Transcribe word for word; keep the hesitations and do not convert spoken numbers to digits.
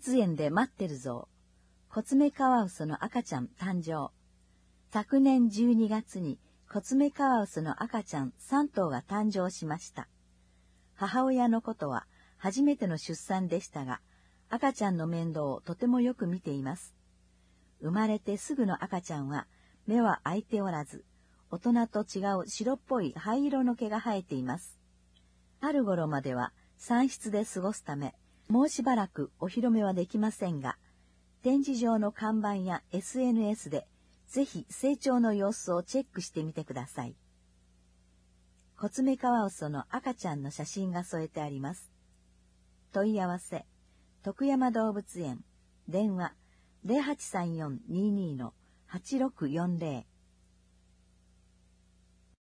物園で待ってるぞ。コツメカワウソの赤ちゃん誕生。昨年じゅうにがつにコツメカワウソの赤ちゃんさんとうが誕生しました。母親のことは初めての出産でしたが、赤ちゃんの面倒をとてもよく見ています。生まれてすぐの赤ちゃんは目は開いておらず、大人と違う白っぽい灰色の毛が生えています。春頃までは産室で過ごすため、もうしばらくお披露目はできませんが、展示場の看板や エスエヌエス でぜひ成長の様子をチェックしてみてください。コツメカワウソの赤ちゃんの写真が添えてあります。問い合わせ、徳山動物園、電話 ゼロはちさんよんにーにーのはちろくよんゼロ